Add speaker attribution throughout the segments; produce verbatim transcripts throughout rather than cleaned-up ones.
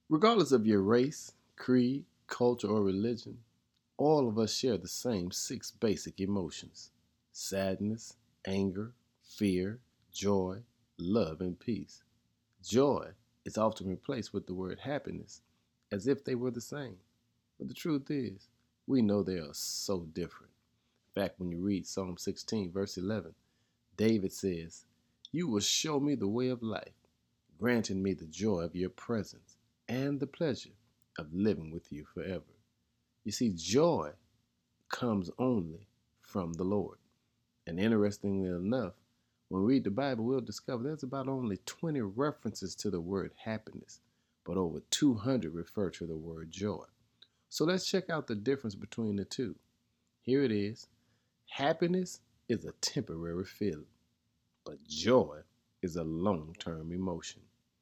Speaker 1: Regardless of your race, creed, culture, or religion, all of us share the same six basic emotions: sadness, anger, fear, joy, love, and peace. Joy is often replaced with the word happiness as if they were the same. But the truth is, we know they are so different. In fact, when you read Psalm sixteen, verse eleven, David says, "You will show me the way of life, granting me the joy of your presence and the pleasure of living with you forever." You see, joy comes only from the Lord. And interestingly enough, when we read the Bible, we'll discover there's about only twenty references to the word happiness, but over two hundred refer to the word joy. So let's check out the difference between the two. Here it is. Happiness is a temporary feeling, but joy is a long-term emotion.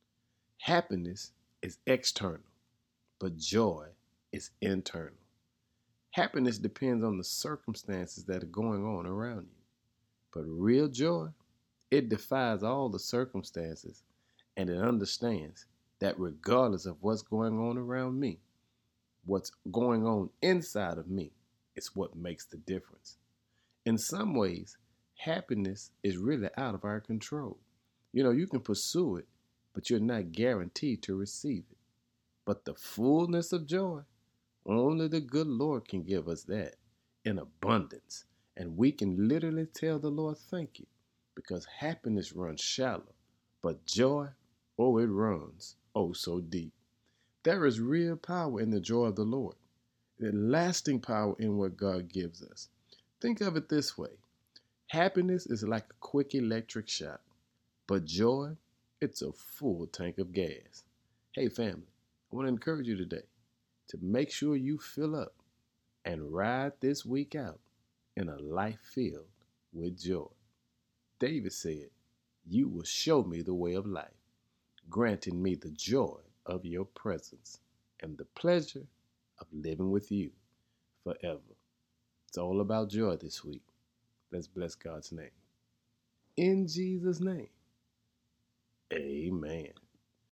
Speaker 1: Happiness is external, but joy is internal. Happiness depends on the circumstances that are going on around you, but real joy, it defies all the circumstances, and it understands that regardless of what's going on around me, what's going on inside of me is what makes the difference. In some ways, happiness is really out of our control. You know, you can pursue it, but you're not guaranteed to receive it. But the fullness of joy, only the good Lord can give us that in abundance. And we can literally tell the Lord thank you, because happiness runs shallow, but joy, oh, it runs oh so deep. There is real power in the joy of the Lord, the lasting power in what God gives us. Think of it this way: happiness is like a quick electric shock, but joy, it's a full tank of gas. Hey, family, I want to encourage you today to make sure you fill up and ride this week out in a life filled with joy. David said, "You will show me the way of life, granting me the joy of your presence and the pleasure of living with you forever." It's all about joy this week. Let's bless God's name. In Jesus' name, amen.